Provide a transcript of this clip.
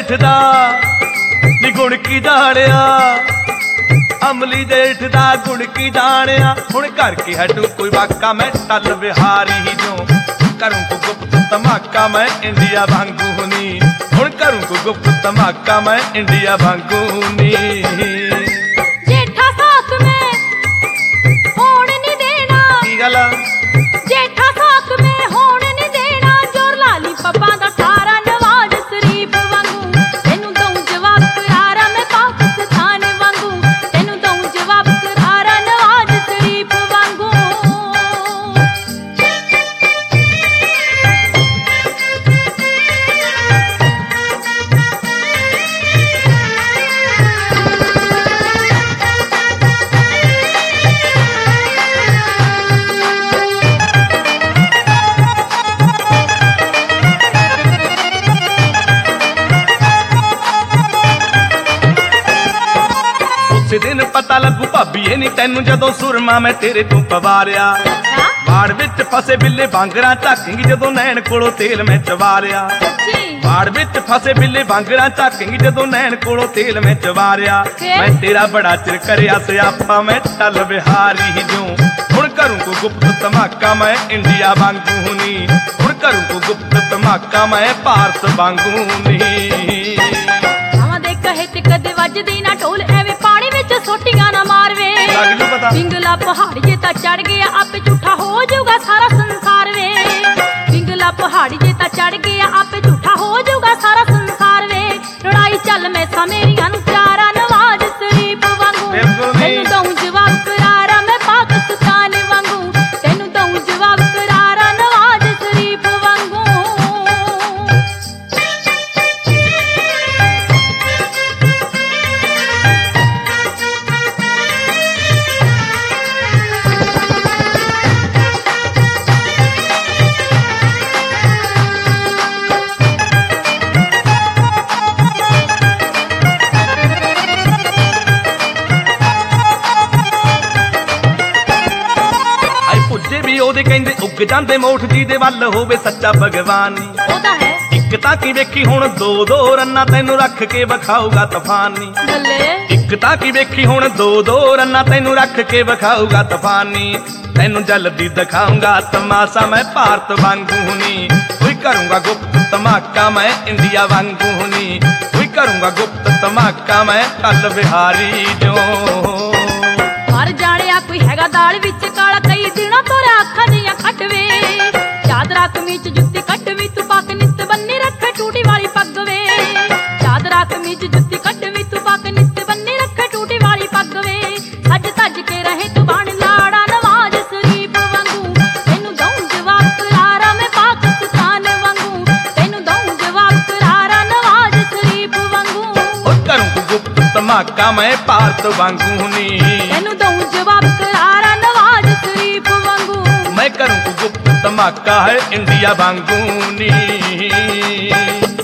जेठ दा नी गुण की जानिया, अमली जेठ दा गुण की जानिया। हुण करके हटू कोई वाका मैं टल बिहारी जो, करूं को गुप्त धमाका मैं इंडिया वांगू नी। हुण करूं को गुप्त धमाका मैं इंडिया वांगू नी। जेठा साथ में होण नहीं देना, की गल जेठा साथ में होण नहीं देना। जोर लाली पप्पा दा सारा नवाज शरीफ वांगू, तेनू दूं जवाब करारा मैं पाकिस्तान वांगू। तेनू दूं जवाब करारा नवाज शरीफ वांगू। उस दिन पता लगू भाबीए नी तैनू जदों सुरमा मैं तेरे तों पवारिया। अच्छा वाड़ विच फसे बिल्ले बांगरा झाकेंगी जदों नैन कोलों तेल मैं चवारिया। जी वाड़ विच फसे बिल्ले बांगरा झाकेंगी जदों नैन कोलों तेल मैं चवारिया। फिर? मैं तेरा बड़ा चिर करया सियापा मैं टल बिहारी जो, हुण करूं को गुप्त धमाका मैं इंडिया वांगू नी। हुण करूं को गुप्त धमाका मैं भारत वांगू नी। आवां दे कहे ते कदे वजदी ना ढोल, एवें पानी विच सोटियां ना मारवे। लग जू पता पिंगला पहाड़ी जे ता चढ़ गया आपे झूठा हो जाऊगा सारा संसार वे। पिंगला पहाड़ी जे ता चढ़ गया आपे झूठा हो जाऊगा सारा संसार वे। लड़ाई चल मैं मेरिया नू प्यारा नवाज शरीफ वांगू, बिल्कुल नहीं। तेनू दूं जवाब करारा मैं पाकिस्तान वांगू। तेनू दूं जवाब करारा नवाज शरीफ वांगू। पुजे भी ओदे कहंदे उग जांदे मोठ जी दे वल होवे सच्चा भगवान नी। ओदा है एक तां की वेखी हुण दो दो रन्ना तैनू रख के विखाऊगा तूफान नी। गल्ले एक तां की वेखी हुण दो दो रन्ना तैनू रख के विखाऊगा तूफान नी। तैनू जल्दी दिखाऊंगा तमाशा मैं भारत वांगू नी। कोई करूंगा गुप्त धमाका मैं इंडिया वांगू नी। कोई करूंगा गुप्त धमाका मैं टल बिहारी जो। मर जानिया कोई हैगा दाल विच काला, कई दिना तोरे अखां दियां खटवे। चादरा कमीज जुत्ती कटवी तू पाक नित बन्नी रखे टूटी वाली पग वे। चादरा कमीज जुत्ती कटवी तू पाक नित बन्नी रखे टूटी वाली पग वे। सज धज के रहे तू बन लाड़ा नवाज शरीफ वांगू। तेनू दूं जवाब करारा मैं पाकिस्तान वांगू। तेनू दूं जवाब करारा नवाज शरीफ वांगू। और करूं गुप्त धमाका मैं भारत वांगू नी। तेनू दूं जवाब करारा नवाज शरीफ वांगू। मैं करूं गुप्त धमाका है इंडिया वांगू नी।